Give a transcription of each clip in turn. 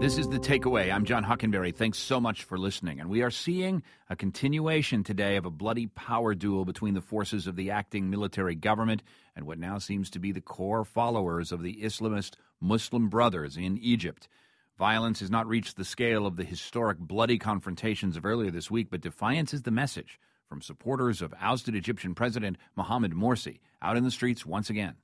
This is The Takeaway. I'm John Hockenberry. Thanks so much for listening. And we are seeing a continuation today of a bloody power duel between the forces of the acting military government and what now seems to be the core followers of the Islamist Muslim Brothers in Egypt. Violence has not reached the scale of the historic bloody confrontations of earlier this week, but defiance is the message from supporters of ousted Egyptian President Mohamed Morsi out in the streets once again.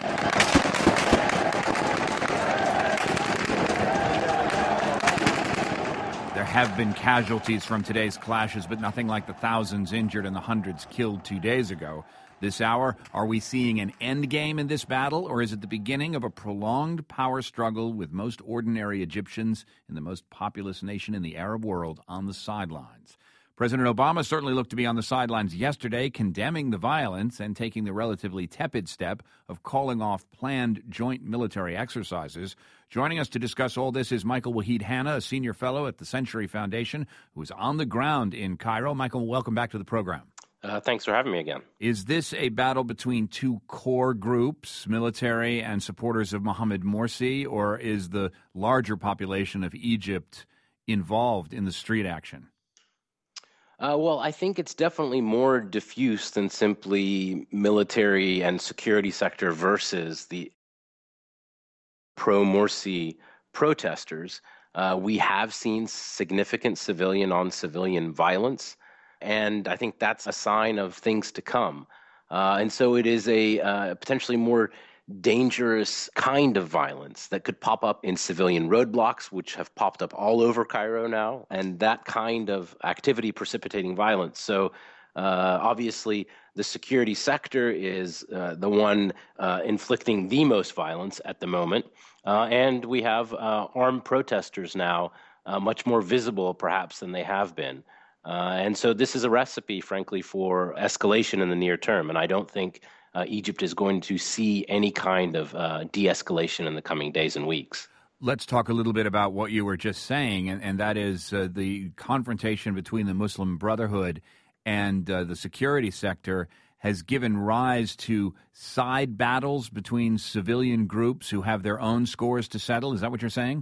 There have been casualties from today's clashes, but nothing like the thousands injured and the hundreds killed 2 days ago. This hour, are we seeing an end game in this battle, or is it the beginning of a prolonged power struggle with most ordinary Egyptians in the most populous nation in the Arab world on the sidelines? President Obama certainly looked to be on the sidelines yesterday, condemning the violence and taking the relatively tepid step of calling off planned joint military exercises. Joining us to discuss all this is Michael Waheed Hanna, a senior fellow at the Century Foundation, who is on the ground in Cairo. Michael, welcome back to the program. Thanks for having me again. Is this a battle between two core groups, military and supporters of Mohamed Morsi, or is the larger population of Egypt involved in the street action? Well, I think it's definitely more diffuse than simply military and security sector versus the pro-Morsi protesters. We have seen significant civilian-on-civilian violence, and I think that's a sign of things to come. And so it is a potentially more dangerous kind of violence that could pop up in civilian roadblocks, which have popped up all over Cairo now, and that kind of activity precipitating violence. So obviously, the security sector is the one inflicting the most violence at the moment, and we have armed protesters now, much more visible perhaps than they have been. And so this is a recipe, frankly, for escalation in the near term, and I don't think Egypt is going to see any kind of de-escalation in the coming days and weeks. Let's talk a little bit about what you were just saying, and that is the confrontation between the Muslim Brotherhood and the security sector has given rise to side battles between civilian groups who have their own scores to settle. Is that what you're saying?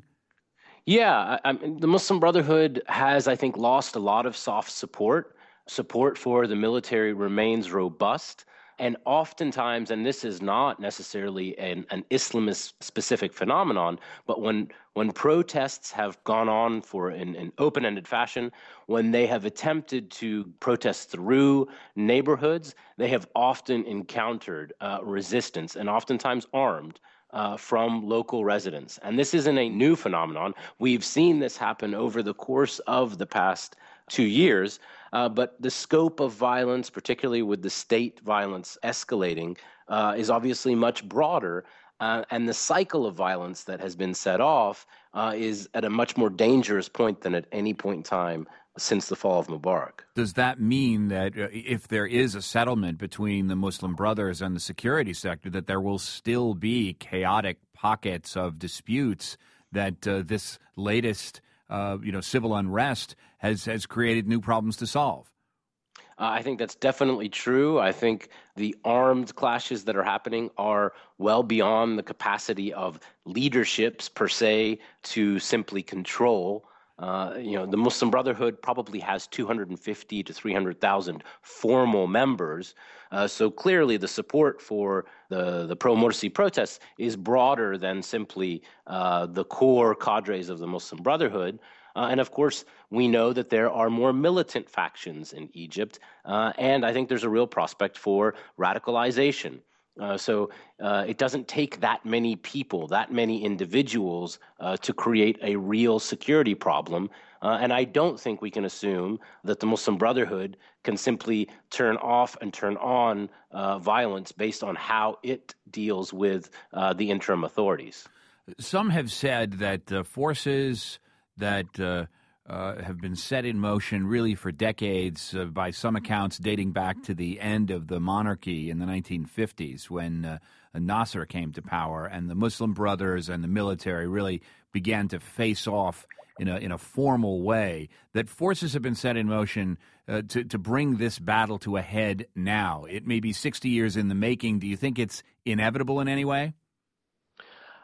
Yeah, the Muslim Brotherhood has, I think, lost a lot of soft support. Support for the military remains robust. And oftentimes, and this is not necessarily an Islamist-specific phenomenon, but when protests have gone on for an open-ended fashion, when they have attempted to protest through neighborhoods, they have often encountered resistance, and oftentimes armed, from local residents. And this isn't a new phenomenon. We've seen this happen over the course of the past 2 years. But the scope of violence, particularly with the state violence escalating, is obviously much broader. And the cycle of violence that has been set off is at a much more dangerous point than at any point in time since the fall of Mubarak. Does that mean that if there is a settlement between the Muslim Brothers and the security sector, that there will still be chaotic pockets of disputes, that this latest civil unrest has created new problems to solve? I think that's definitely true. I think the armed clashes that are happening are well beyond the capacity of leaderships per se to simply control. The Muslim Brotherhood probably has 250 to 300,000 formal members. So clearly the support for the pro-Morsi protests is broader than simply the core cadres of the Muslim Brotherhood. And of course, we know that there are more militant factions in Egypt, and I think there's a real prospect for radicalization. So it doesn't take that many people, that many individuals to create a real security problem. And I don't think we can assume that the Muslim Brotherhood can simply turn off and turn on violence based on how it deals with the interim authorities. Some have said that forces that have been set in motion really for decades, by some accounts dating back to the end of the monarchy in the 1950s when Nasser came to power, and the Muslim Brothers and the military really began to face off in a formal way, that forces have been set in motion to bring this battle to a head now. It may be 60 years in the making. Do you think it's inevitable in any way?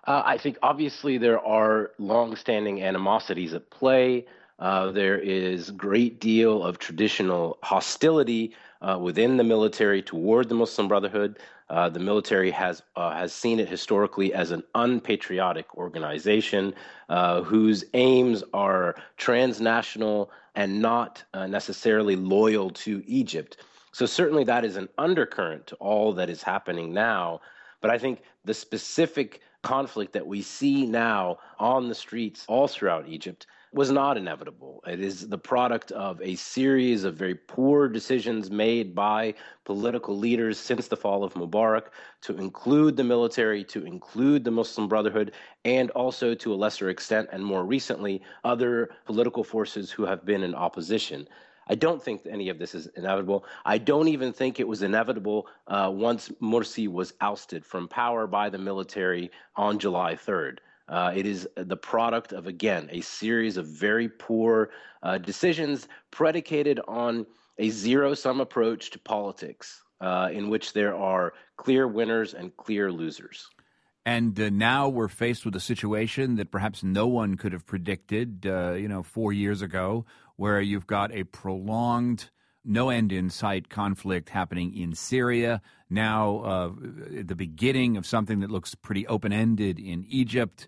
I think obviously there are long-standing animosities at play. There is a great deal of traditional hostility within the military toward the Muslim Brotherhood. The military has seen it historically as an unpatriotic organization whose aims are transnational and not necessarily loyal to Egypt. So certainly that is an undercurrent to all that is happening now. But I think the specific conflict that we see now on the streets all throughout Egypt was not inevitable. It is the product of a series of very poor decisions made by political leaders since the fall of Mubarak to include the military, to include the Muslim Brotherhood, and also to a lesser extent and more recently, other political forces who have been in opposition. I don't think any of this is inevitable. I don't even think it was inevitable once Morsi was ousted from power by the military on July 3rd. It is the product of, again, a series of very poor decisions predicated on a zero-sum approach to politics in which there are clear winners and clear losers. And now we're faced with a situation that perhaps no one could have predicted, 4 years ago, where you've got a prolonged, no-end-in-sight conflict happening in Syria. Now, the beginning of something that looks pretty open-ended in Egypt.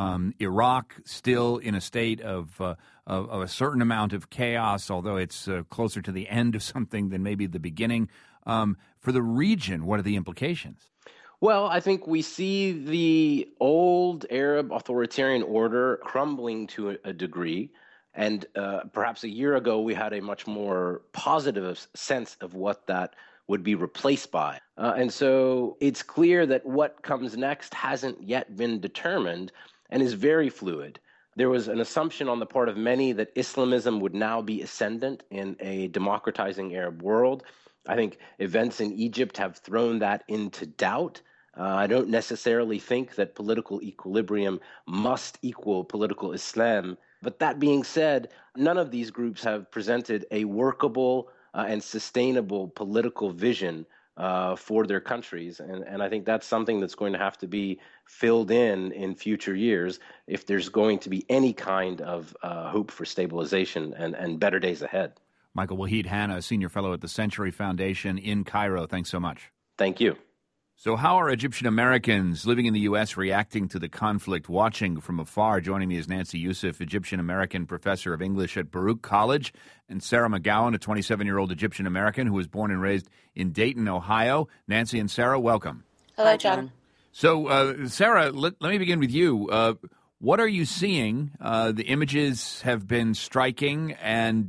Iraq still in a state of a certain amount of chaos, although it's closer to the end of something than maybe the beginning. For the region, what are the implications? Well, I think we see the old Arab authoritarian order crumbling to a degree. And perhaps a year ago, we had a much more positive sense of what that would be replaced by. And so it's clear that what comes next hasn't yet been determined and is very fluid. There was an assumption on the part of many that Islamism would now be ascendant in a democratizing Arab world. I think events in Egypt have thrown that into doubt. I don't necessarily think that political equilibrium must equal political Islam. But that being said, none of these groups have presented a workable and sustainable political vision for their countries. And I think that's something that's going to have to be filled in future years if there's going to be any kind of hope for stabilization and better days ahead. Michael Waheed Hanna, Senior Fellow at the Century Foundation in Cairo. Thanks so much. Thank you. So how are Egyptian Americans living in the U.S. reacting to the conflict? Watching from afar, joining me is Nancy Youssef, Egyptian American professor of English at Baruch College, and Sarah McGowan, a 27-year-old Egyptian American who was born and raised in Dayton, Ohio. Nancy and Sarah, welcome. Hello, John. So, Sarah, let me begin with you. What are you seeing? The images have been striking, and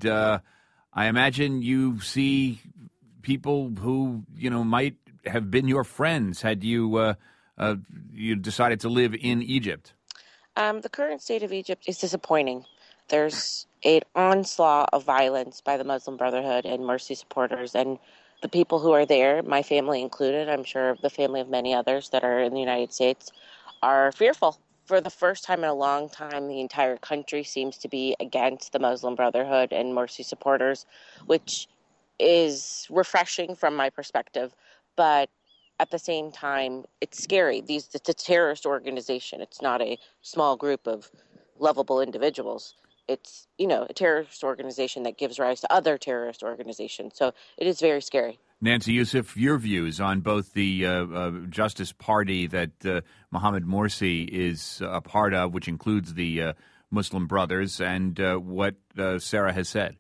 I imagine you see people who, might have been your friends had you you decided to live in Egypt. The current state of Egypt is disappointing. There's an onslaught of violence by the Muslim Brotherhood and Morsi supporters, and the people who are there, my family included, I'm sure the family of many others that are in the United States, are fearful. For the first time in a long time, the entire country seems to be against the Muslim Brotherhood and Morsi supporters, which is refreshing from my perspective. But at the same time, it's scary. It's a terrorist organization. It's not a small group of lovable individuals. It's, a terrorist organization that gives rise to other terrorist organizations. So it is very scary. Nancy Youssef, your views on both the Justice Party that Mohamed Morsi is a part of, which includes the Muslim Brothers, and what Sarah has said.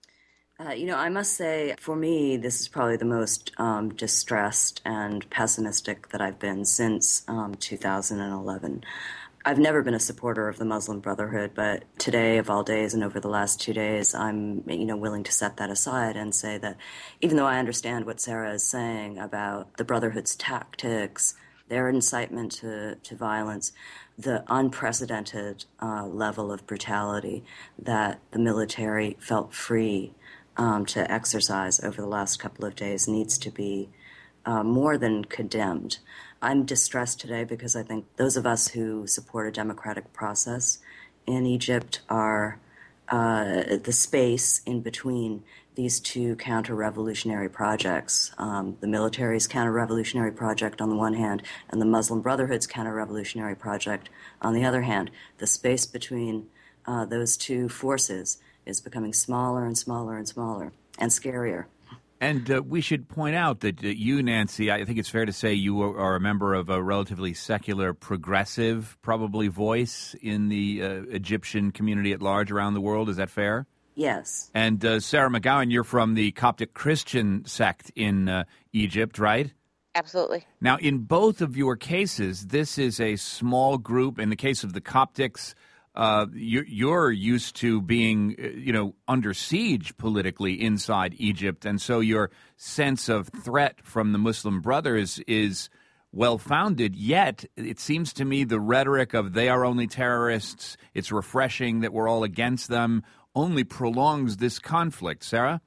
I must say, for me, this is probably the most distressed and pessimistic that I've been since 2011. I've never been a supporter of the Muslim Brotherhood, but today, of all days, and over the last 2 days, I'm, willing to set that aside and say that even though I understand what Sarah is saying about the Brotherhood's tactics, their incitement to violence, the unprecedented level of brutality that the military felt free to exercise over the last couple of days needs to be more than condemned. I'm distressed today because I think those of us who support a democratic process in Egypt are the space in between these two counter-revolutionary projects, the military's counter-revolutionary project on the one hand and the Muslim Brotherhood's counter-revolutionary project on the other hand, the space between those two forces is becoming smaller and smaller and smaller and scarier. And we should point out that you, Nancy, I think it's fair to say you are a member of a relatively secular, progressive, probably, voice in the Egyptian community at large around the world. Is that fair? Yes. And Sarah McGowan, you're from the Coptic Christian sect in Egypt, right? Absolutely. Now, in both of your cases, this is a small group. In the case of the Coptics, you're used to being, under siege politically inside Egypt, and so your sense of threat from the Muslim Brothers is well-founded. Yet, it seems to me the rhetoric of they are only terrorists, it's refreshing that we're all against them, only prolongs this conflict. Sarah?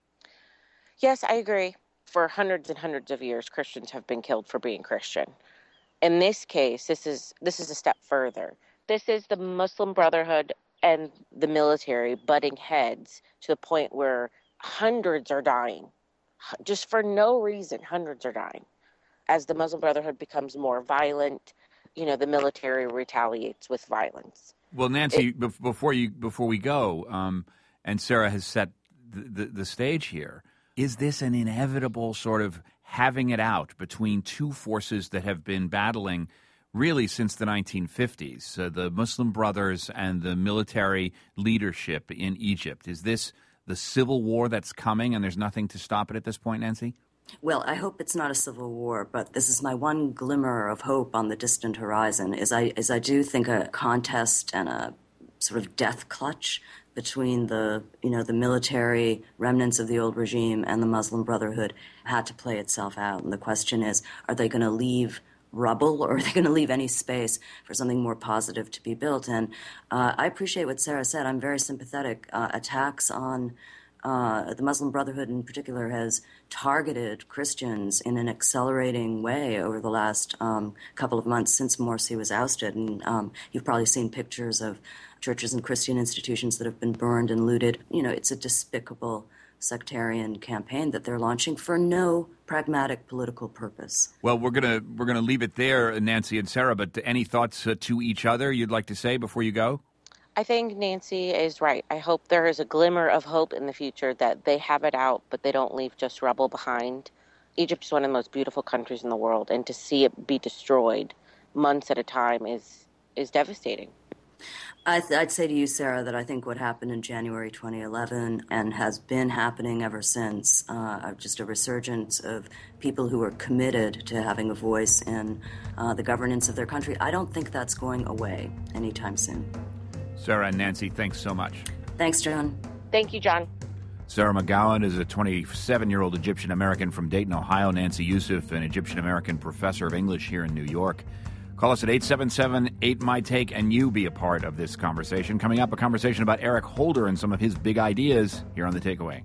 Yes, I agree. For hundreds and hundreds of years, Christians have been killed for being Christian. In this case, this is a step further. This is the Muslim Brotherhood and the military butting heads to the point where hundreds are dying. Just for no reason, hundreds are dying. As the Muslim Brotherhood becomes more violent, the military retaliates with violence. Well, Nancy, before we go, and Sarah has set the stage here, is this an inevitable sort of having it out between two forces that have been battling really since the 1950s, the Muslim Brothers and the military leadership in Egypt? Is this the civil war that's coming and there's nothing to stop it at this point, Nancy? Well, I hope it's not a civil war, but this is my one glimmer of hope on the distant horizon, is I do think a contest and a sort of death clutch between the military remnants of the old regime and the Muslim Brotherhood had to play itself out. And the question is, are they going to leave rubble, or are they going to leave any space for something more positive to be built? And I appreciate what Sarah said. I'm very sympathetic. Attacks on the Muslim Brotherhood in particular has targeted Christians in an accelerating way over the last couple of months since Morsi was ousted. And you've probably seen pictures of churches and Christian institutions that have been burned and looted. It's a despicable sectarian campaign that they're launching for no pragmatic political purpose. Well, we're gonna leave it there, Nancy and Sarah, but any thoughts to each other you'd like to say before you go? I think Nancy is right. I hope there is a glimmer of hope in the future that they have it out, but they don't leave just rubble behind. Egypt is one of the most beautiful countries in the world, and to see it be destroyed months at a time is devastating. I'd say to you, Sarah, that I think what happened in January 2011 and has been happening ever since, just a resurgence of people who are committed to having a voice in the governance of their country. I don't think that's going away anytime soon. Sarah and Nancy, thanks so much. Thanks, John. Thank you, John. Sarah McGowan is a 27-year-old Egyptian-American from Dayton, Ohio. Nancy Youssef, an Egyptian-American professor of English here in New York. Call us at 877-8MY-TAKE and you be a part of this conversation. Coming up, a conversation about Eric Holder and some of his big ideas here on The Takeaway.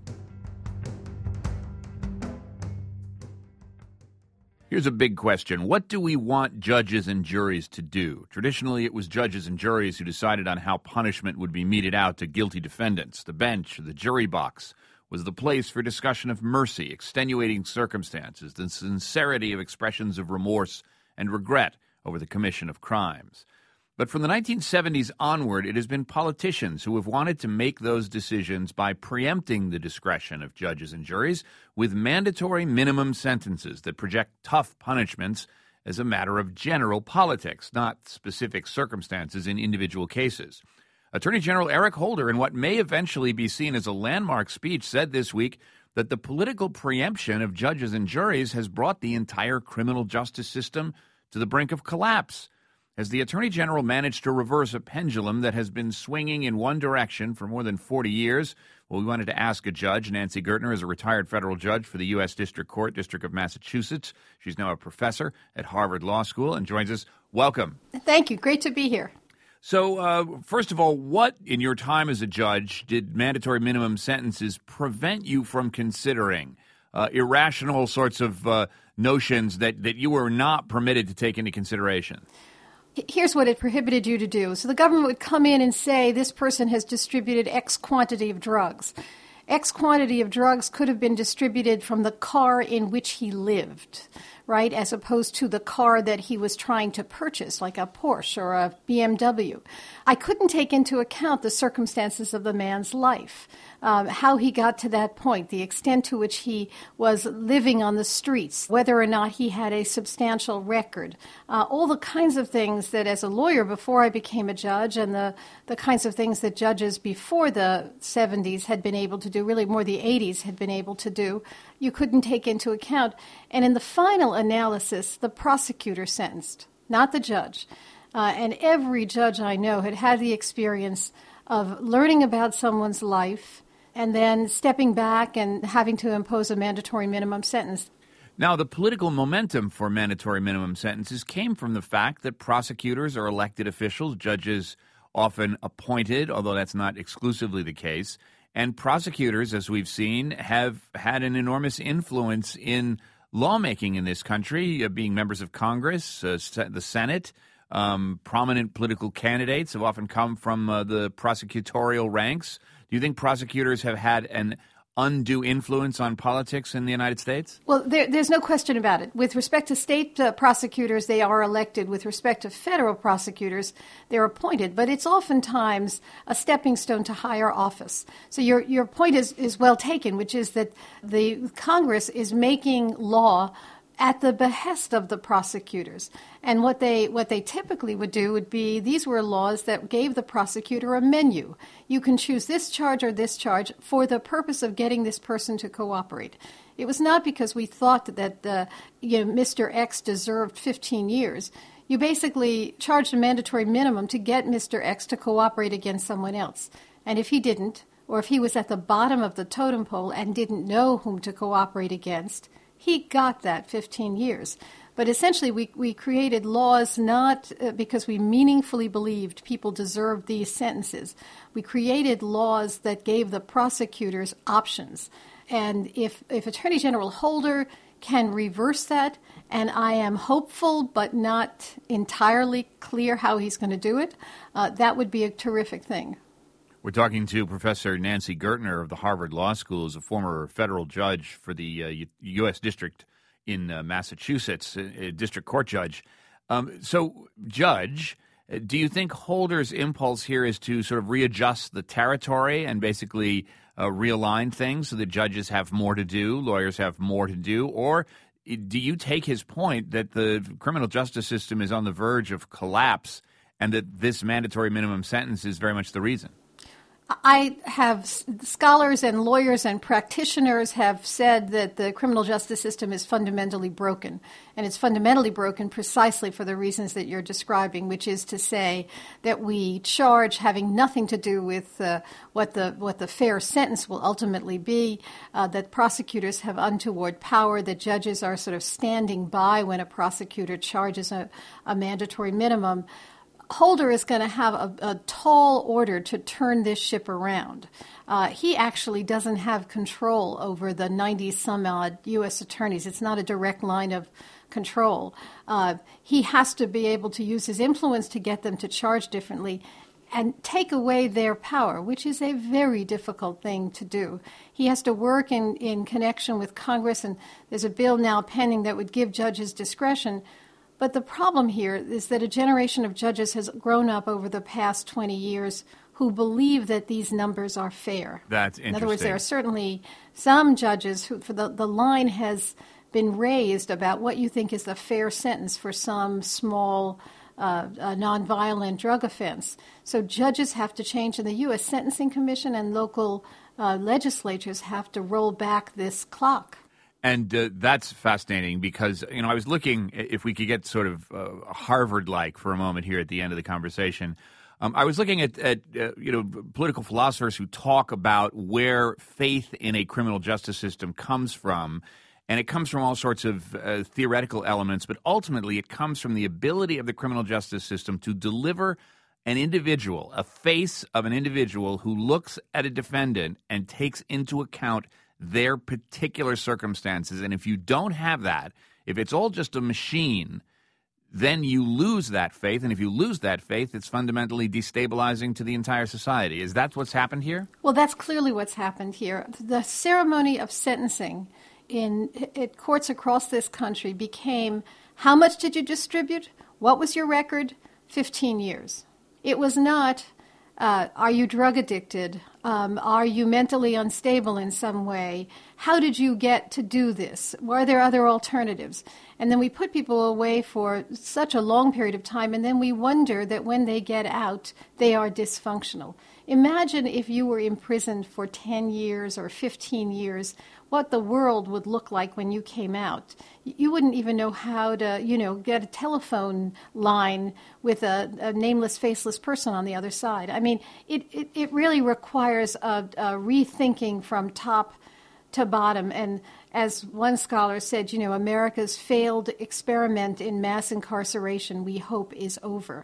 Here's a big question. What do we want judges and juries to do? Traditionally, it was judges and juries who decided on how punishment would be meted out to guilty defendants. The bench, the jury box, was the place for discussion of mercy, extenuating circumstances, the sincerity of expressions of remorse and regret over the commission of crimes. But from the 1970s onward, it has been politicians who have wanted to make those decisions by preempting the discretion of judges and juries with mandatory minimum sentences that project tough punishments as a matter of general politics, not specific circumstances in individual cases. Attorney General Eric Holder, in what may eventually be seen as a landmark speech, said this week that the political preemption of judges and juries has brought the entire criminal justice system to the brink of collapse. As the Attorney General managed to reverse a pendulum that has been swinging in one direction for more than 40 years, well, we wanted to ask a judge. Nancy Gertner is a retired federal judge for the U.S. District Court, District of Massachusetts. She's now a professor at Harvard Law School and joins us. Welcome. Thank you. Great to be here. So, first of all, what in your time as a judge did mandatory minimum sentences prevent you from considering? Irrational sorts of notions that you were not permitted to take into consideration? Here's what it prohibited you to do. So the government would come in and say, this person has distributed X quantity of drugs. X quantity of drugs could have been distributed from the car in which he lived, right, as opposed to the car that he was trying to purchase, like a Porsche or a BMW. I couldn't take into account the circumstances of the man's life, how he got to that point, the extent to which he was living on the streets, whether or not he had a substantial record, all the kinds of things that as a lawyer before I became a judge and the kinds of things that judges before the 70s had been able to do, really more the 80s had been able to do, you couldn't take into account. And in the final analysis, the prosecutor sentenced, not the judge. And every judge I know had had the experience of learning about someone's life and then stepping back and having to impose a mandatory minimum sentence. Now, the political momentum for mandatory minimum sentences came from the fact that prosecutors are elected officials, judges often appointed, although that's not exclusively the case. And prosecutors, as we've seen, have had an enormous influence in lawmaking in this country, being members of Congress, the Senate. Prominent political candidates have often come from the prosecutorial ranks. Do you think prosecutors have had an undue influence on politics in the United States? Well, there's no question about it. With respect to state prosecutors, they are elected. With respect to federal prosecutors, they're appointed. But it's oftentimes a stepping stone to higher office. So your point is well taken, which is that the Congress is making law at the behest of the prosecutors. And what they typically would do would be, these were laws that gave the prosecutor a menu. You can choose this charge or this charge for the purpose of getting this person to cooperate. It was not because we thought that Mr. X deserved 15 years. You basically charged a mandatory minimum to get Mr. X to cooperate against someone else. And if he didn't, or if he was at the bottom of the totem pole and didn't know whom to cooperate against, he got that 15 years. But essentially, we created laws not because we meaningfully believed people deserved these sentences. We created laws that gave the prosecutors options. And if Attorney General Holder can reverse that, and I am hopeful but not entirely clear how he's going to do it, that would be a terrific thing. We're talking to Professor Nancy Gertner of the Harvard Law School, who's a former federal judge for the U.S. District in Massachusetts, a district court judge. So, Judge, do you think Holder's impulse here is to sort of readjust the territory and basically realign things so that judges have more to do, lawyers have more to do? Or do you take his point that the criminal justice system is on the verge of collapse and that this mandatory minimum sentence is very much the reason? I have scholars and lawyers and practitioners have said that the criminal justice system is fundamentally broken. And it's fundamentally broken precisely for the reasons that you're describing, which is to say that we charge having nothing to do with what the fair sentence will ultimately be, that prosecutors have untoward power, that judges are sort of standing by when a prosecutor charges a mandatory minimum. Holder is going to have a tall order to turn this ship around. He actually doesn't have control over the 90-some-odd U.S. attorneys. It's not a direct line of control. He has to be able to use his influence to get them to charge differently and take away their power, which is a very difficult thing to do. He has to work in connection with Congress, and there's a bill now pending that would give judges discretion. But the problem here is that a generation of judges has grown up over the past 20 years who believe that these numbers are fair. That's interesting. In other words, there are certainly some judges who, for the line has been raised about what you think is the fair sentence for some small nonviolent drug offense. So judges have to change, and the U.S. Sentencing Commission and local legislatures have to roll back this clock. And that's fascinating because, I was looking, if we could get sort of Harvard-like for a moment here at the end of the conversation. I was looking at political philosophers who talk about where faith in a criminal justice system comes from. And it comes from all sorts of theoretical elements, but ultimately it comes from the ability of the criminal justice system to deliver an individual, a face of an individual who looks at a defendant and takes into account their particular circumstances. And if you don't have that, if it's all just a machine, then you lose that faith. And if you lose that faith, it's fundamentally destabilizing to the entire society. Is that what's happened here? Well, that's clearly what's happened here. The ceremony of sentencing in courts across this country became, how much did you distribute? What was your record? 15 years. It was not, are you drug addicted? Are you mentally unstable in some way? How did you get to do this? Were there other alternatives? And then we put people away for such a long period of time, and then we wonder that when they get out, they are dysfunctional. Imagine if you were imprisoned for 10 years or 15 years, what the world would look like when you came out. You wouldn't even know how to, get a telephone line with a nameless, faceless person on the other side. I mean, it really requires a rethinking from top to bottom. And as one scholar said, America's failed experiment in mass incarceration, we hope, is over.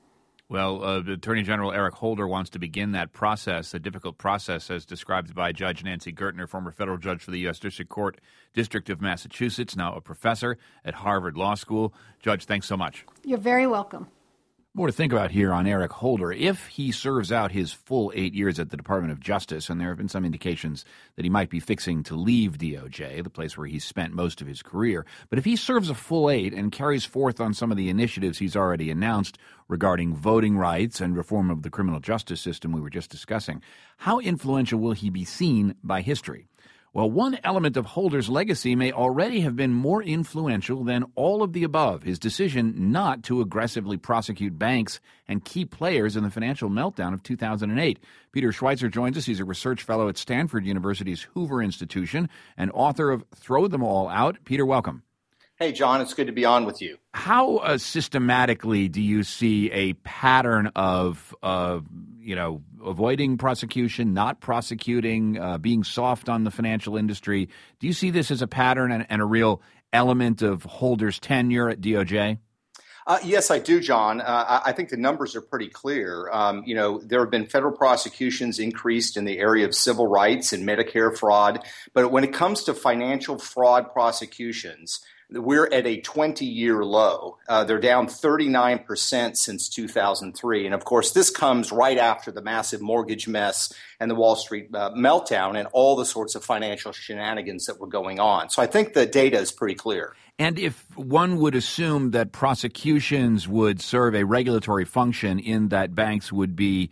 Well, Attorney General Eric Holder wants to begin that process, a difficult process as described by Judge Nancy Gertner, former federal judge for the U.S. District Court, District of Massachusetts, now a professor at Harvard Law School. Judge, thanks so much. You're very welcome. More to think about here on Eric Holder. If he serves out his full 8 years at the Department of Justice, and there have been some indications that he might be fixing to leave DOJ, the place where he's spent most of his career, but if he serves a full 8 and carries forth on some of the initiatives he's already announced regarding voting rights and reform of the criminal justice system we were just discussing, how influential will he be seen by history? Well, one element of Holder's legacy may already have been more influential than all of the above, his decision not to aggressively prosecute banks and key players in the financial meltdown of 2008. Peter Schweitzer joins us. He's a research fellow at Stanford University's Hoover Institution and author of Throw Them All Out. Peter, welcome. Hey, John, it's good to be on with you. How systematically do you see a pattern of, avoiding prosecution, not prosecuting, being soft on the financial industry? Do you see this as a pattern and a real element of Holder's tenure at DOJ? Yes, I do, John. I think the numbers are pretty clear. There have been federal prosecutions increased in the area of civil rights and Medicare fraud. But when it comes to financial fraud prosecutions, we're at a 20-year low. They're down 39% since 2003. And, of course, this comes right after the massive mortgage mess and the Wall Street meltdown and all the sorts of financial shenanigans that were going on. So I think the data is pretty clear. And if one would assume that prosecutions would serve a regulatory function in that banks would be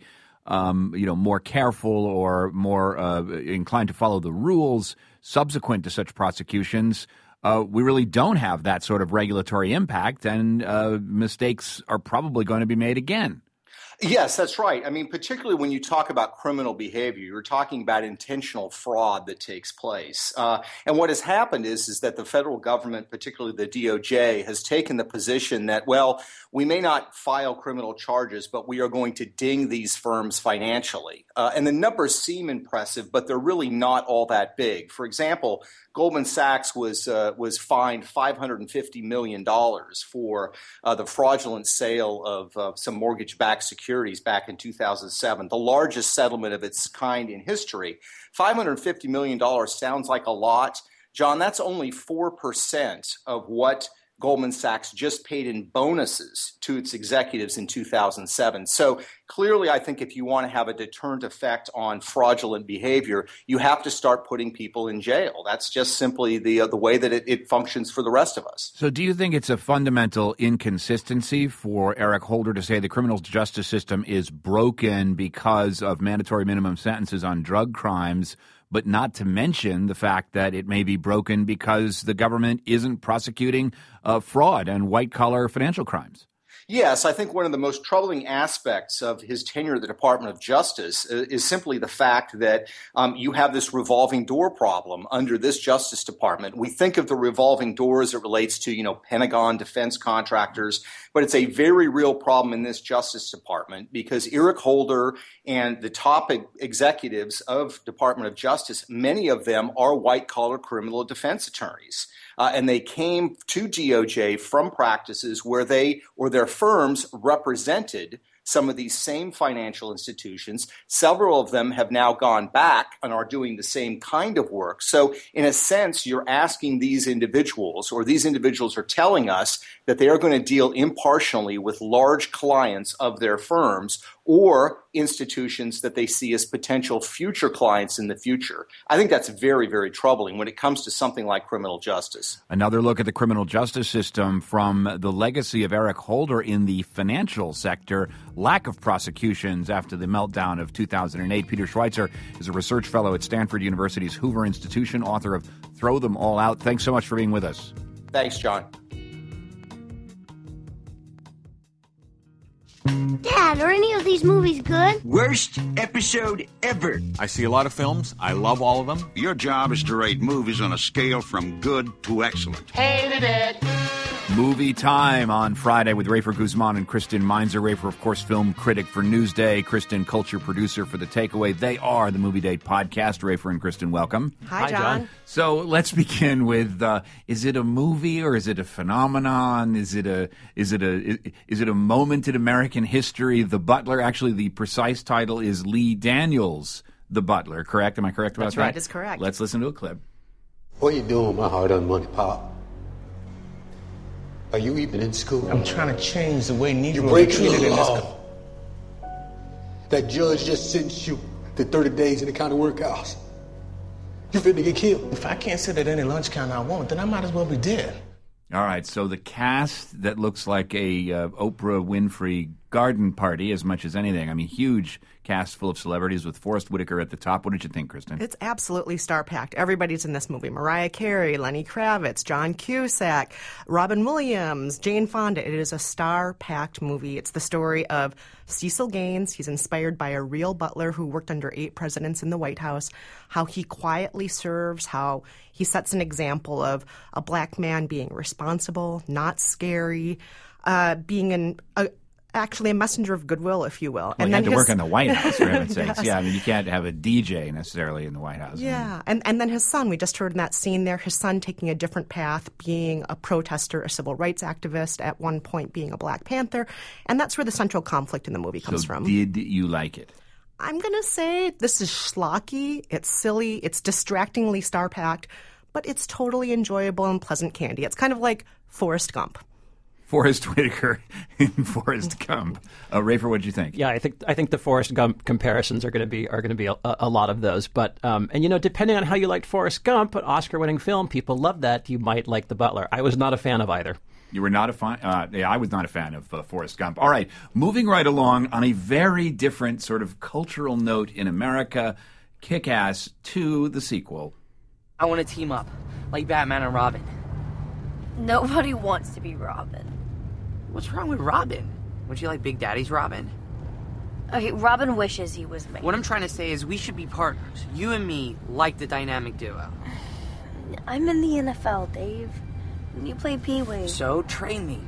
more careful or more inclined to follow the rules subsequent to such prosecutions, we really don't have that sort of regulatory impact, and mistakes are probably going to be made again. Yes, that's right. I mean, particularly when you talk about criminal behavior, you're talking about intentional fraud that takes place. And what has happened is that the federal government, particularly the DOJ, has taken the position that, well, we may not file criminal charges, but we are going to ding these firms financially. And the numbers seem impressive, but they're really not all that big. For example, Goldman Sachs was fined $550 million for the fraudulent sale of some mortgage-backed securities back in 2007, the largest settlement of its kind in history. $550 million sounds like a lot. John, that's only 4% of what Goldman Sachs just paid in bonuses to its executives in 2007. So clearly, I think if you want to have a deterrent effect on fraudulent behavior, you have to start putting people in jail. That's just simply the way that it functions for the rest of us. So do you think it's a fundamental inconsistency for Eric Holder to say the criminal justice system is broken because of mandatory minimum sentences on drug crimes, but not to mention the fact that it may be broken because the government isn't prosecuting fraud and white-collar financial crimes? Yes, I think one of the most troubling aspects of his tenure at the Department of Justice is simply the fact that you have this revolving door problem under this Justice Department. We think of the revolving door as it relates to, Pentagon defense contractors, but it's a very real problem in this Justice Department because Eric Holder and the top executives of Department of Justice, many of them are white-collar criminal defense attorneys. And they came to DOJ from practices where they or their firms represented some of these same financial institutions. Several of them have now gone back and are doing the same kind of work. So in a sense, you're asking these individuals, or these individuals are telling us that they are going to deal impartially with large clients of their firms or institutions that they see as potential future clients in the future. I think that's very, very troubling when it comes to something like criminal justice. Another look at the criminal justice system from the legacy of Eric Holder in the financial sector. Lack of prosecutions after the meltdown of 2008. Peter Schweitzer is a research fellow at Stanford University's Hoover Institution, author of Throw Them All Out. Thanks so much for being with us. Thanks, John. Dad, are any of these movies good? Worst episode ever. I see a lot of films. I love all of them. Your job is to rate movies on a scale from good to excellent. Hated it. Movie time on Friday with Rafer Guzman and Kristen Meinzer. Rafer, of course, film critic for Newsday. Kristen, culture producer for The Takeaway. They are the Movie Date podcast. Rafer and Kristen, welcome. Hi, John. So let's begin with: is it a movie or is it a phenomenon? Is it a moment in American history? The Butler. Actually, the precise title is Lee Daniels, The Butler. Correct? Am I correct about that? That's right. That's correct. Let's listen to a clip. What are you doing with my hard-earned money, Pop? Are you even in school? I'm trying to change the way Negroes You're are breaking treated the in this law. country. That judge just sentenced you to 30 days in the county workhouse. You finna get killed. If I can't sit at any lunch counter I want, then I might as well be dead. All right, so the cast that looks like a Oprah Winfrey garden party as much as anything. I mean, huge cast full of celebrities with Forrest Whitaker at the top. What did you think, Kristen? It's absolutely star-packed. Everybody's in this movie. Mariah Carey, Lenny Kravitz, John Cusack, Robin Williams, Jane Fonda. It is a star-packed movie. It's the story of Cecil Gaines. He's inspired by a real butler who worked under 8 presidents in the White House, how he quietly serves, how he sets an example of a black man being responsible, not scary, being actually a messenger of goodwill, if you will. Well, and then he had to work in the White House, for heaven's sakes. Yes. Yeah, I mean, you can't have a DJ necessarily in the White House. Yeah, and then his son, we just heard in that scene there, his son taking a different path, being a protester, a civil rights activist, at one point being a Black Panther, and that's where the central conflict in the movie comes from. Did you like it? I'm going to say this is schlocky, it's silly, it's distractingly star-packed, but it's totally enjoyable and pleasant candy. It's kind of like Forrest Gump. Forrest Whitaker in Forrest Gump. Rafer, what did you think? Yeah, I think the Forrest Gump comparisons are going to be a lot of those. But and you know, depending on how you liked Forrest Gump, an Oscar-winning film, people love that. You might like The Butler. I was not a fan of either. You were not a fan? Yeah, I was not a fan of Forrest Gump. All right, moving right along on a very different sort of cultural note in America, Kick-Ass 2, the sequel. I want to team up, like Batman and Robin. Nobody wants to be Robin. What's wrong with Robin? Would you like Big Daddy's Robin? Okay, Robin wishes he was me. What I'm trying to say is we should be partners. You and me like the dynamic duo. I'm in the NFL, Dave. And you play Pee-wee. So train me.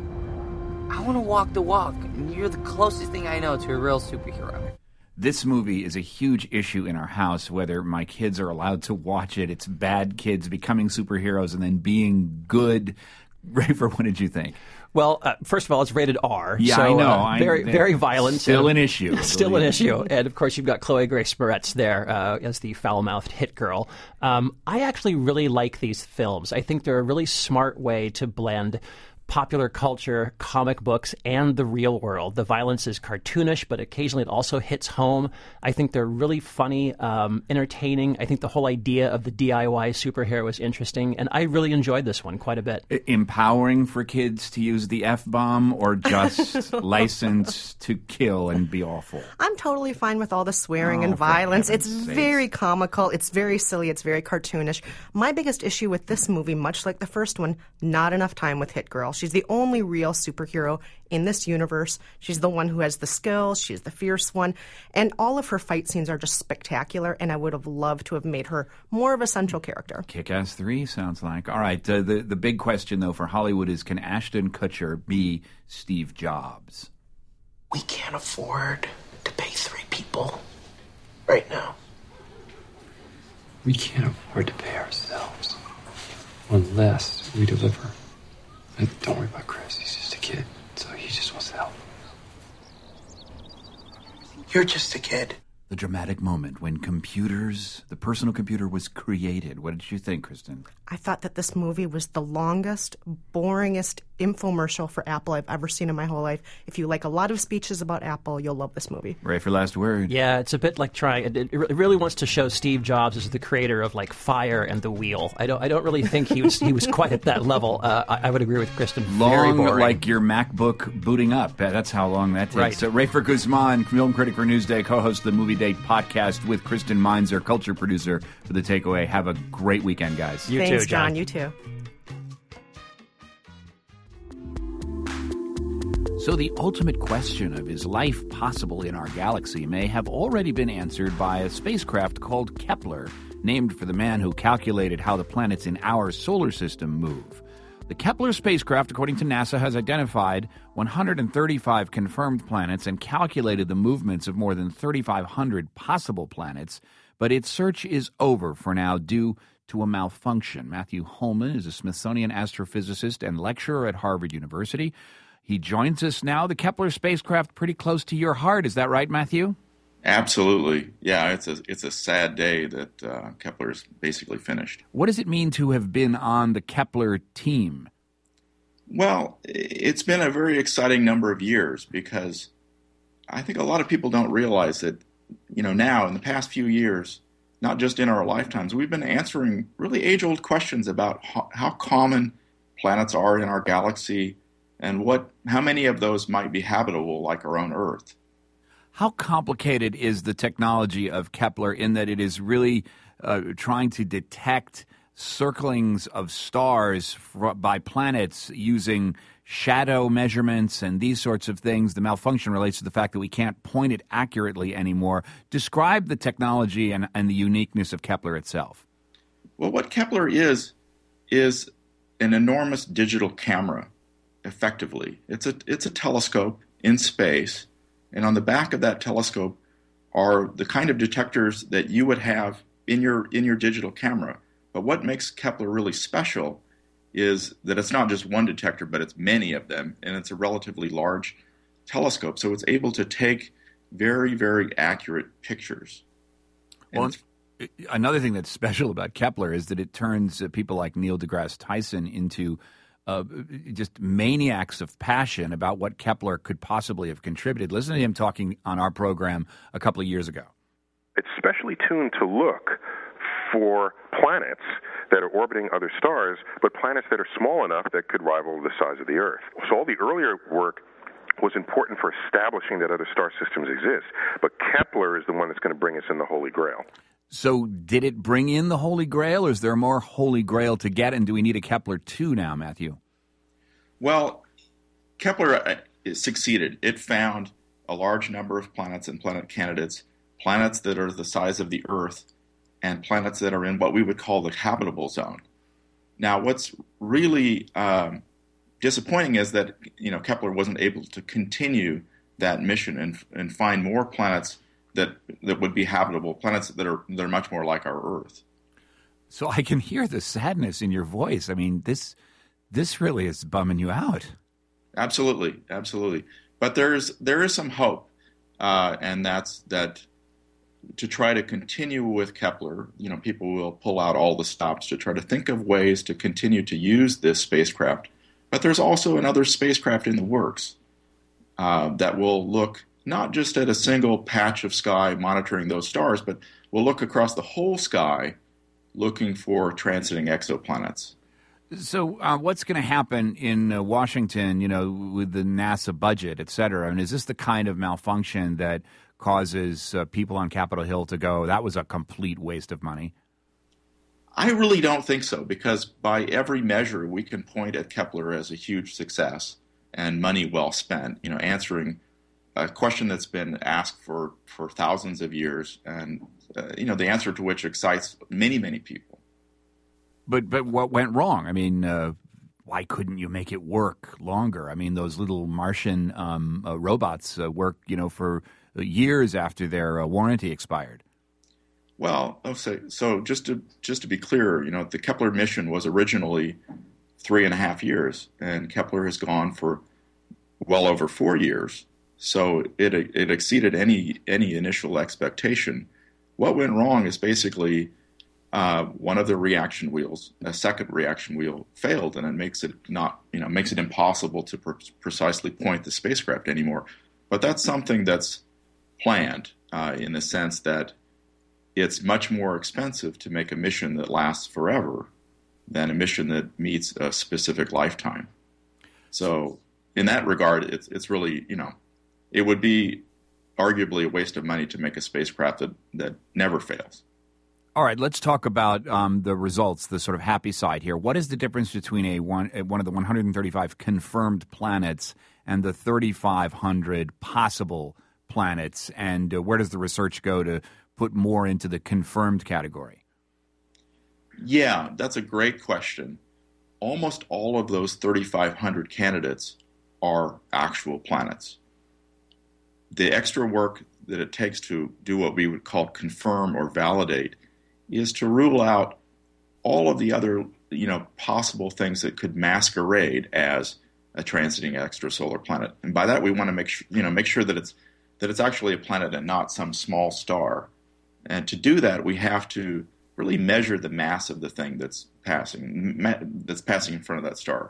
I want to walk the walk. And you're the closest thing I know to a real superhero. This movie is a huge issue in our house, whether my kids are allowed to watch it. It's bad kids becoming superheroes and then being good. Rafer, what did you think? Well, first of all, it's rated R. Yeah, so, I know. Very violent. Still an issue. Still an issue. And, of course, you've got Chloe Grace Moretz there as the foul-mouthed hit girl. I actually really like these films. I think they're a really smart way to blend popular culture, comic books, and the real world. The violence is cartoonish, but occasionally it also hits home. I think they're really funny, entertaining. I think the whole idea of the DIY superhero is interesting, and I really enjoyed this one quite a bit. Empowering for kids to use the F-bomb or just license to kill and be awful? I'm totally fine with all the swearing and violence. It's very comical. It's very silly. It's very cartoonish. My biggest issue with this movie, much like the first one, not enough time with Hit Girl. She's the only real superhero in this universe. She's the one who has the skills. She's the fierce one. And all of her fight scenes are just spectacular, and I would have loved to have made her more of a central character. Kick-Ass 3 sounds like. All right, the big question, though, for Hollywood is, can Ashton Kutcher be Steve Jobs? We can't afford to pay 3 people right now. We can't afford to pay ourselves unless we deliver. And don't worry about Chris. He's just a kid, so he just wants to help. You're just a kid. The dramatic moment when the personal computer was created. What did you think, Kristen? I thought that this movie was the longest, boringest infomercial for Apple I've ever seen in my whole life. If you like a lot of speeches about Apple, you'll love this movie. Ray, for last word. Yeah, it's a bit like trying. It really wants to show Steve Jobs as the creator of like Fire and the Wheel. I don't really think he was quite at that level. I would agree with Kristen. Very Long, boring. like your MacBook booting up. That's how long that takes. Right. So Rafer Guzman, film critic for Newsday, co-host of the Movie Date podcast with Kristen Meinzer, culture producer for The Takeaway. Have a great weekend, guys. You Thanks, too, John. You too. So the ultimate question of is life possible in our galaxy may have already been answered by a spacecraft called Kepler, named for the man who calculated how the planets in our solar system move. The Kepler spacecraft, according to NASA, has identified 135 confirmed planets and calculated the movements of more than 3,500 possible planets, but its search is over for now due to a malfunction. Matthew Holman is a Smithsonian astrophysicist and lecturer at Harvard University. He joins us now. The Kepler spacecraft pretty close to your heart. Is that right, Matthew? Absolutely. Yeah, it's a sad day that Kepler's basically finished. What does it mean to have been on the Kepler team? Well, it's been a very exciting number of years because I think a lot of people don't realize that, now in the past few years, not just in our lifetimes, we've been answering really age-old questions about how common planets are in our galaxy and how many of those might be habitable like our own Earth. How complicated is the technology of Kepler in that it is really trying to detect circlings of stars by planets using shadow measurements and these sorts of things? The malfunction relates to the fact that we can't point it accurately anymore. Describe the technology and the uniqueness of Kepler itself. Well, what Kepler is an enormous digital camera, effectively. It's a telescope in space. And on the back of that telescope are the kind of detectors that you would have in your digital camera. But what makes Kepler really special is that it's not just one detector, but it's many of them, and it's a relatively large telescope, so it's able to take very, very accurate pictures. Well, another thing that's special about Kepler is that it turns people like Neil deGrasse Tyson into just maniacs of passion about what Kepler could possibly have contributed. Listen to him talking on our program a couple of years ago. It's specially tuned to look for planets that are orbiting other stars, but planets that are small enough that could rival the size of the Earth. So all the earlier work was important for establishing that other star systems exist, but Kepler is the one that's going to bring us in the Holy Grail. So did it bring in the Holy Grail, or is there more Holy Grail to get, and do we need a Kepler 2 now, Matthew? Well, Kepler succeeded. It found a large number of planets and planet candidates, planets that are the size of the Earth, and planets that are in what we would call the habitable zone. Now, what's really disappointing is that Kepler wasn't able to continue that mission and find more planets that would be habitable, planets that are much more like our Earth. So I can hear the sadness in your voice. I mean, this really is bumming you out. Absolutely. But there is some hope, and that's that to try to continue with Kepler, people will pull out all the stops to try to think of ways to continue to use this spacecraft. But there's also another spacecraft in the works that will look not just at a single patch of sky monitoring those stars, but will look across the whole sky looking for transiting exoplanets. So what's going to happen in Washington, with the NASA budget, et cetera? And is this the kind of malfunction that causes people on Capitol Hill to go, that was a complete waste of money? I really don't think so, because by every measure, we can point at Kepler as a huge success and money well spent, answering a question that's been asked for thousands of years, and the answer to which excites many, many people. But what went wrong? I mean, why couldn't you make it work longer? I mean, those little Martian robots work, for years after their warranty expired. Well, so just to be clear, the Kepler mission was originally 3.5 years, and Kepler has gone for well over 4 years. So it exceeded any initial expectation. What went wrong is basically one of the reaction wheels, a second reaction wheel, failed, and it makes it impossible to precisely point the spacecraft anymore. But that's something that's planned in the sense that it's much more expensive to make a mission that lasts forever than a mission that meets a specific lifetime. So in that regard, it's really, it would be arguably a waste of money to make a spacecraft that never fails. All right, let's talk about the results, the sort of happy side here. What is the difference between one of the 135 confirmed planets and the 3,500 possible planets, and where does the research go to put more into the confirmed category? Yeah, that's a great question. Almost all of those 3,500 candidates are actual planets. The extra work that it takes to do what we would call confirm or validate is to rule out all of the other, possible things that could masquerade as a transiting extrasolar planet. And by that, we want to make sure that it's actually a planet and not some small star. And to do that, we have to really measure the mass of the thing that's passing in front of that star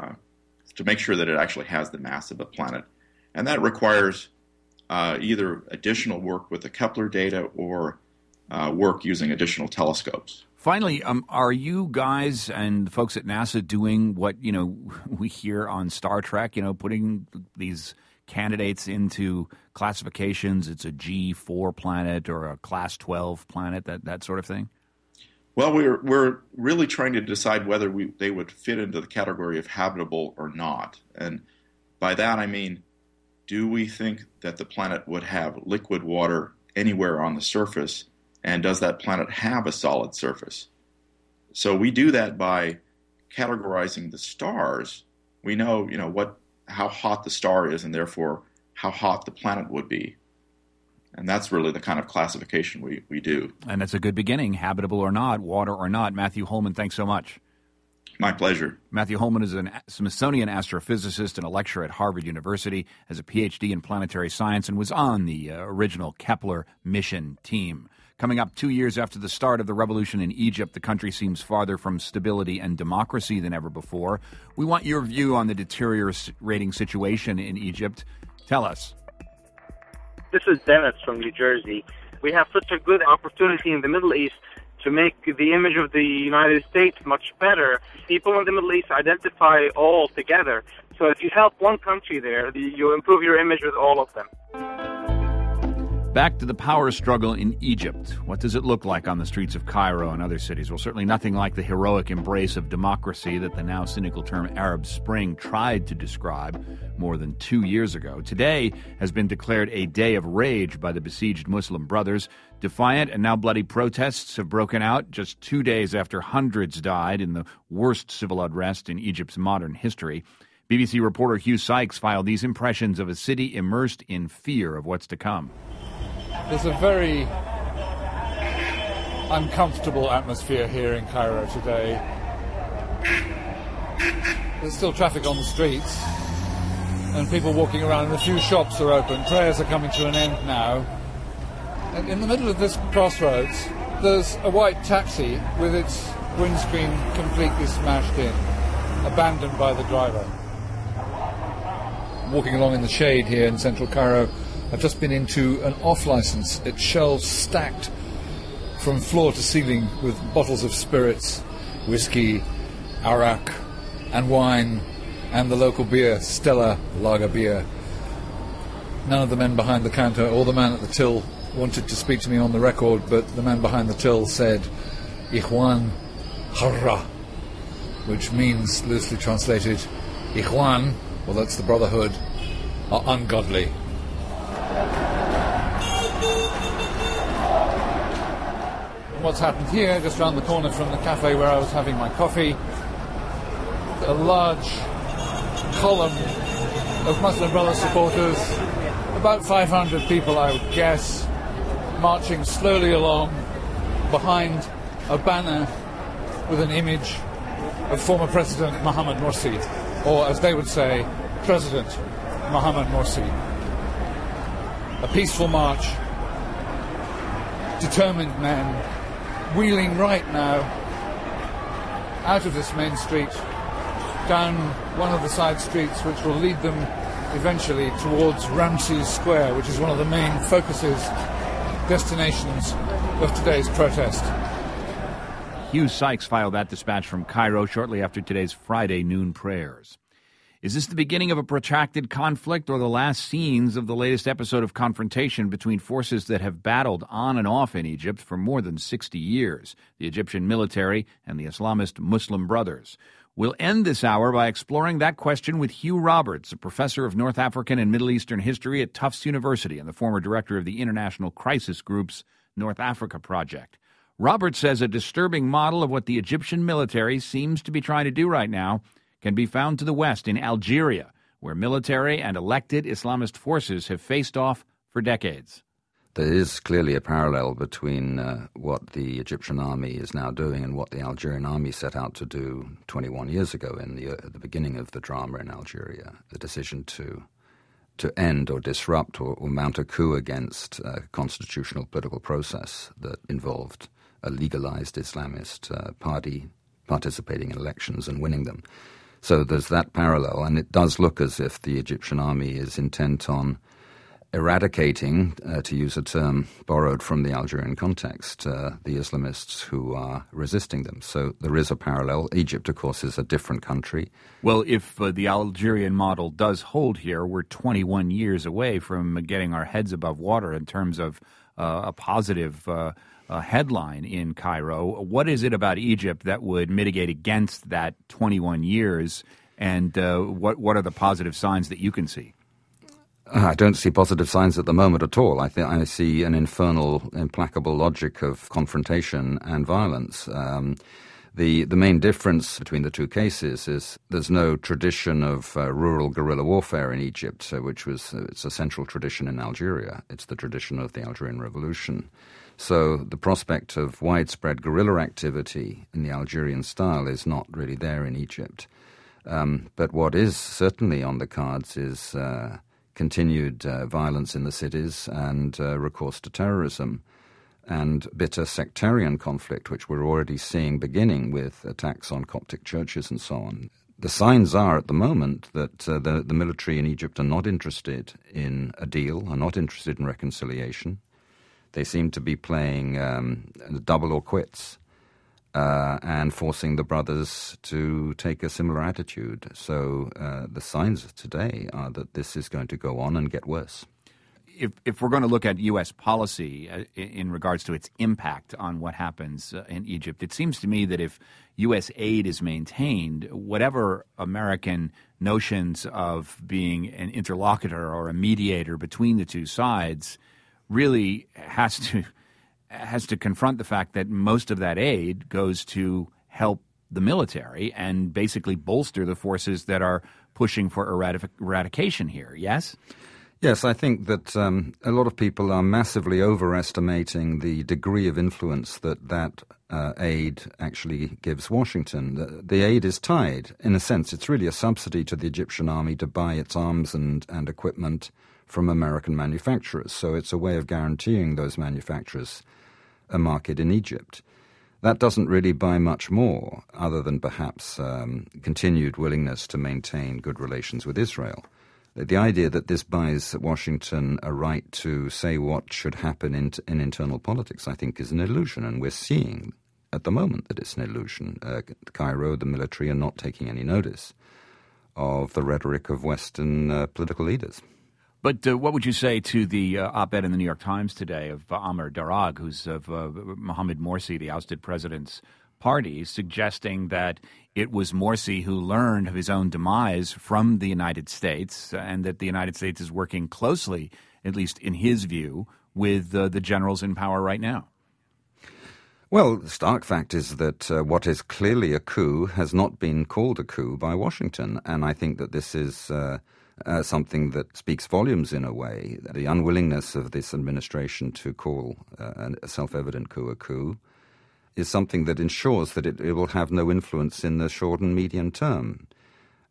to make sure that it actually has the mass of a planet. And that requires either additional work with the Kepler data or work using additional telescopes. Finally, are you guys and the folks at NASA doing what we hear on Star Trek? Putting these candidates into classifications. It's a G4 planet or a Class 12 planet, that sort of thing. Well, we're really trying to decide whether they would fit into the category of habitable or not. And by that I mean, do we think that the planet would have liquid water anywhere on the surface, and does that planet have a solid surface? So we do that by categorizing the stars. We know, how hot the star is, and therefore how hot the planet would be. And that's really the kind of classification we do. And that's a good beginning, habitable or not, water or not. Matthew Holman, thanks so much. My pleasure. Matthew Holman is a Smithsonian astrophysicist and a lecturer at Harvard University, has a PhD in planetary science, and was on the original Kepler mission team. Coming up 2 years after the start of the revolution in Egypt, the country seems farther from stability and democracy than ever before. We want your view on the deteriorating situation in Egypt. Tell us. This is Dennis from New Jersey. We have such a good opportunity in the Middle East to make the image of the United States much better. People in the Middle East identify all together. So if you help one country there, you improve your image with all of them. Back to the power struggle in Egypt. What does it look like on the streets of Cairo and other cities? Well, certainly nothing like the heroic embrace of democracy that the now cynical term Arab Spring tried to describe more than 2 years ago. Today has been declared a day of rage by the besieged Muslim Brothers. Defiant and now bloody protests have broken out just 2 days after hundreds died in the worst civil unrest in Egypt's modern history. BBC reporter Hugh Sykes filed these impressions of a city immersed in fear of what's to come. There's a very uncomfortable atmosphere here in Cairo today. There's still traffic on the streets and people walking around, and a few shops are open. Prayers are coming to an end now. And in the middle of this crossroads, there's a white taxi with its windscreen completely smashed in, abandoned by the driver. Walking along in the shade here in central Cairo, I've just been into an off-license. It's shelves stacked from floor to ceiling with bottles of spirits, whiskey, arak, and wine, and the local beer, Stella Lager beer. None of the men behind the counter or the man at the till wanted to speak to me on the record, but the man behind the till said, Ikhwan Harra, which means, loosely translated, Ikhwan, well, that's the Brotherhood, are ungodly. What's happened here, just round the corner from the cafe where I was having my coffee, a large column of Muslim Brothers supporters, about 500 people I would guess, marching slowly along behind a banner with an image of former President Mohamed Morsi, or as they would say, President Mohamed Morsi. a peaceful march, determined men, wheeling right now out of this main street, down one of the side streets, which will lead them eventually towards Ramses Square, which is one of the main focuses, destinations of today's protest. Hugh Sykes filed that dispatch from Cairo shortly after today's Friday noon prayers. Is this the beginning of a protracted conflict or the last scenes of the latest episode of confrontation between forces that have battled on and off in Egypt for more than 60 years, the Egyptian military and the Islamist Muslim Brothers? We'll end this hour by exploring that question with Hugh Roberts, a professor of North African and Middle Eastern history at Tufts University and the former director of the International Crisis Group's North Africa Project. Roberts says a disturbing model of what the Egyptian military seems to be trying to do right now can be found to the west in Algeria, where military and elected Islamist forces have faced off for decades. There is clearly a parallel between what the Egyptian army is now doing and what the Algerian army set out to do 21 years ago at the beginning of the drama in Algeria, the decision to end or disrupt or mount a coup against a constitutional political process that involved a legalized Islamist party participating in elections and winning them. So there's that parallel, and it does look as if the Egyptian army is intent on eradicating, to use a term borrowed from the Algerian context, the Islamists who are resisting them. So there is a parallel. Egypt, of course, is a different country. Well, if the Algerian model does hold here, we're 21 years away from getting our heads above water in terms of a positive headline in Cairo. What is it about Egypt that would mitigate against that 21 years, and what are the positive signs that you can see? I don't see positive signs at the moment at all. I think I see an infernal, implacable logic of confrontation and violence. The main difference between the two cases is there's no tradition of rural guerrilla warfare in Egypt, which was it's a central tradition in Algeria. It's the tradition of the Algerian Revolution. So the prospect of widespread guerrilla activity in the Algerian style is not really there in Egypt. But what is certainly on the cards is continued violence in the cities and recourse to terrorism and bitter sectarian conflict, which we're already seeing beginning with attacks on Coptic churches and so on. The signs are at the moment that the military in Egypt are not interested in a deal, are not interested in reconciliation. They seem to be playing double or quits and forcing the brothers to take a similar attitude. So the signs today are that this is going to go on and get worse. If we're going to look at U.S. policy in regards to its impact on what happens in Egypt, it seems to me that if U.S. aid is maintained, whatever American notions of being an interlocutor or a mediator between the two sides really has to confront the fact that most of that aid goes to help the military and basically bolster the forces that are pushing for eradication here, yes? Yes, I think that a lot of people are massively overestimating the degree of influence that aid actually gives Washington. The aid is tied. In a sense, it's really a subsidy to the Egyptian army to buy its arms and equipment from American manufacturers. So it's a way of guaranteeing those manufacturers a market in Egypt. That doesn't really buy much more, other than perhaps continued willingness to maintain good relations with Israel. The idea that this buys Washington a right to say what should happen in internal politics, I think, is an illusion, and we're seeing at the moment that it's an illusion. Cairo, the military, are not taking any notice of the rhetoric of Western political leaders. But what would you say to the op-ed in the New York Times today of Amr Darag, who's of Mohamed Morsi, the ousted president's party, suggesting that it was Morsi who learned of his own demise from the United States and that the United States is working closely, at least in his view, with the generals in power right now? Well, the stark fact is that what is clearly a coup has not been called a coup by Washington, and I think that this is something that speaks volumes in a way. The unwillingness of this administration to call a self-evident coup a coup is something that ensures that it will have no influence in the short and medium term.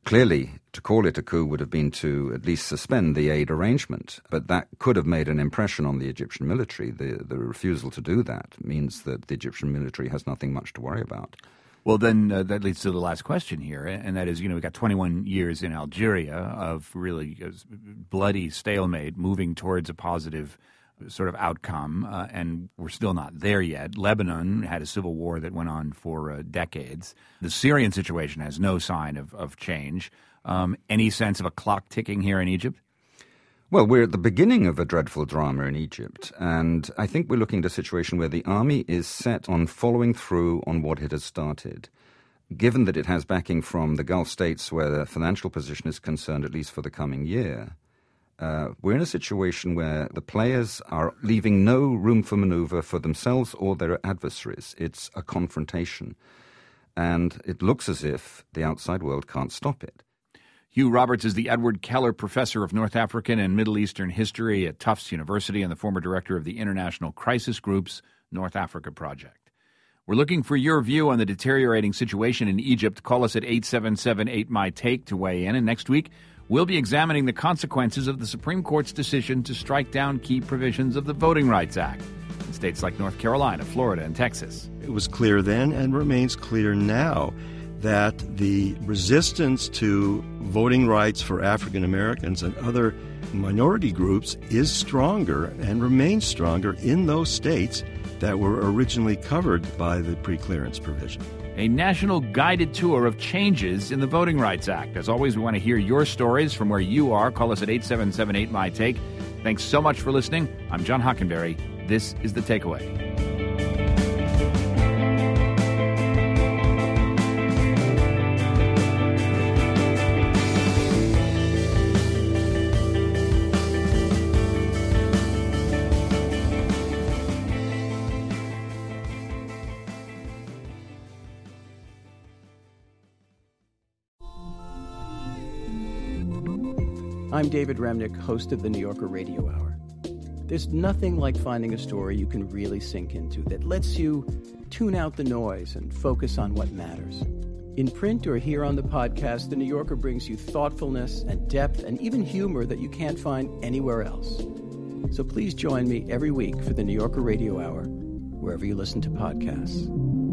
Clearly, to call it a coup would have been to at least suspend the aid arrangement, but that could have made an impression on the Egyptian military. The refusal to do that means that the Egyptian military has nothing much to worry about. Well, then that leads to the last question here, and that is, we've got 21 years in Algeria of really bloody stalemate moving towards a positive sort of outcome, and we're still not there yet. Lebanon had a civil war that went on for decades. The Syrian situation has no sign of change. Any sense of a clock ticking here in Egypt? Well, we're at the beginning of a dreadful drama in Egypt, and I think we're looking at a situation where the army is set on following through on what it has started. Given that it has backing from the Gulf states where the financial position is concerned, at least for the coming year, we're in a situation where the players are leaving no room for maneuver for themselves or their adversaries. It's a confrontation, and it looks as if the outside world can't stop it. Hugh Roberts is the Edward Keller Professor of North African and Middle Eastern History at Tufts University and the former director of the International Crisis Group's North Africa Project. We're looking for your view on the deteriorating situation in Egypt. Call us at 877-8MY-TAKE to weigh in. And next week, we'll be examining the consequences of the Supreme Court's decision to strike down key provisions of the Voting Rights Act in states like North Carolina, Florida, and Texas. It was clear then and remains clear now that the resistance to voting rights for African Americans and other minority groups is stronger and remains stronger in those states that were originally covered by the preclearance provision. A national guided tour of changes in the Voting Rights Act. As always, we want to hear your stories from where you are. Call us at 877-8MY-TAKE. Thanks so much for listening. I'm John Hockenberry. This is The Takeaway. I'm David Remnick, host of the New Yorker Radio Hour. There's nothing like finding a story you can really sink into that lets you tune out the noise and focus on what matters. In print or here on the podcast, the New Yorker brings you thoughtfulness and depth and even humor that you can't find anywhere else. So please join me every week for the New Yorker Radio Hour, wherever you listen to podcasts.